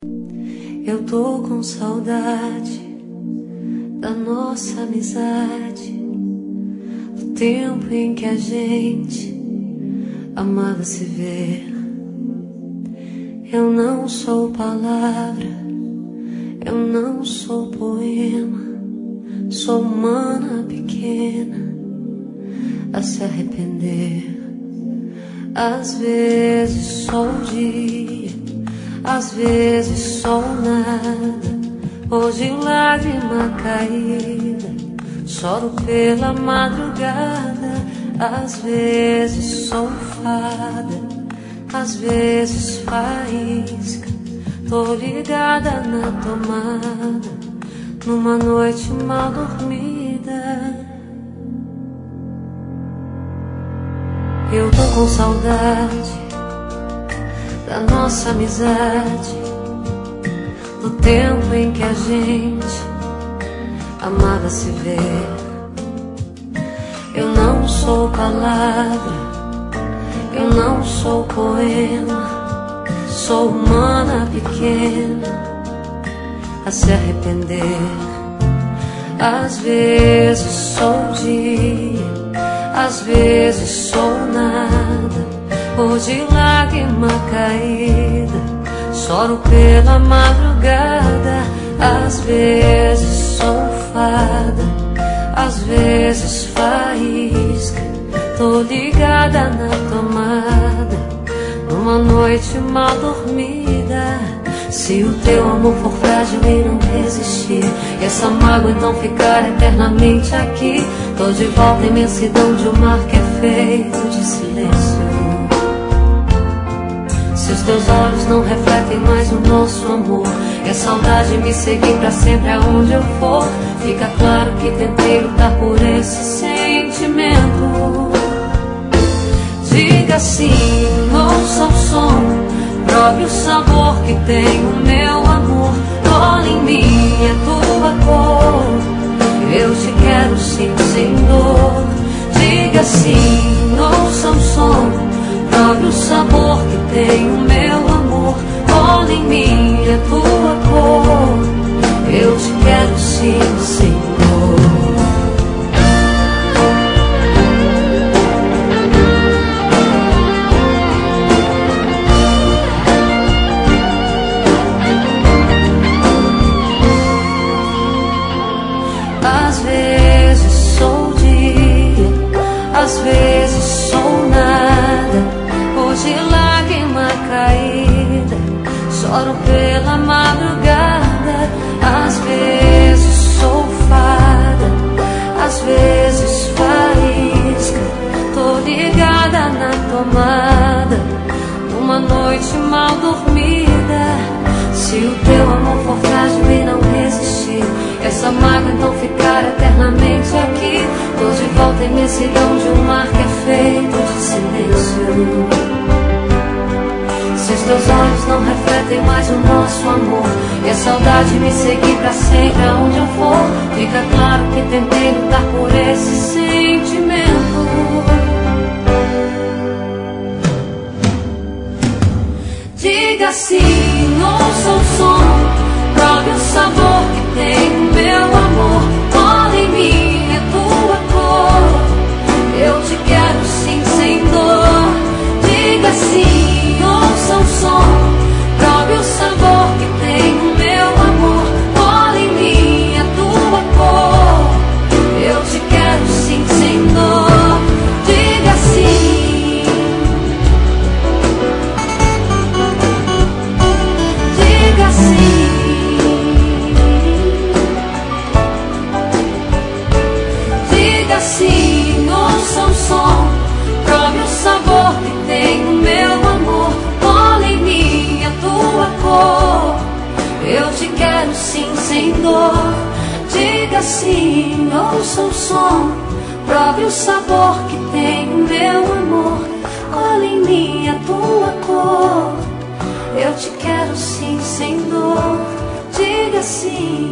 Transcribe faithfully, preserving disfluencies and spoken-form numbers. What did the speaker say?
Eu tô com saudade da nossa amizade, do tempo em que a gente amava se ver. Eu não sou palavra, eu não sou poema, sou humana pequena a se arrepender. Às vezes sou o dia, às vezes sou nada. Hoje lágrima caída, choro pela madrugada. Às vezes sou fada, às vezes faísca. Tô ligada na tomada, numa noite mal dormida. Eu tô com saudade da nossa amizade, do tempo em que a gente amava se ver. Eu não sou palavra, eu não sou poema, sou humana pequena a se arrepender. Às vezes sou dia, às vezes sou nada. Hoje lágrima caída, choro pela madrugada. Às vezes sou fada, às vezes faísca. Tô ligada na tomada, numa noite mal dormida. Se o teu amor for frágil e não resistir, e essa mágoa então ficar eternamente aqui, tô de volta à imensidão de um mar que é feito de silêncio. Se os teus olhos não refletem mais o nosso amor, e a saudade me seguir pra sempre aonde eu for, fica claro que tentei lutar por esse sentimento. Diga sim, ouça o som, prove o sabor que tem o meu amor. Cola em mim a tua cor, eu te quero sim, sem dor. Diga sim, ouça o som, prove o sabor que tem o meu amor. Cola em mim a tua cor, eu te quero sim, sem dor. Às vezes sou dia, às vezes sou nada. Hoje lágrima caída, choro pela madrugada. Às vezes sou fada, às vezes faísca. Tô ligada na tomada, numa noite mal dormida. Se o teu amor for frágil e não resistir, essa mágoa então ficar eternamente aqui, tô de volta à imensidão de um mar que é feito de silêncio. Se os teus olhos não refletem mais o nosso amor, e a saudade me seguir pra sempre aonde eu for, fica claro que tentei lutar por esse sentimento. Diga sim, ouça o som, prove o sabor que tem o meu amor. Cola em mim a tua cor, eu te quero sim, sem dor. Diga sim, ouça o som, prove o sabor que tem o meu amor. Cola em mim a tua cor, eu te quero sim, sem dor. Diga sim. Diga sim. Diga sim, ouça o som, prove o sabor que tem o meu amor. Cola em mim a tua cor, eu te quero sim, sem dor. Diga sim, ouça o som, prove o sabor que tem o meu amor. Cola em mim a tua cor, eu te quero sim, sem dor. Diga sim.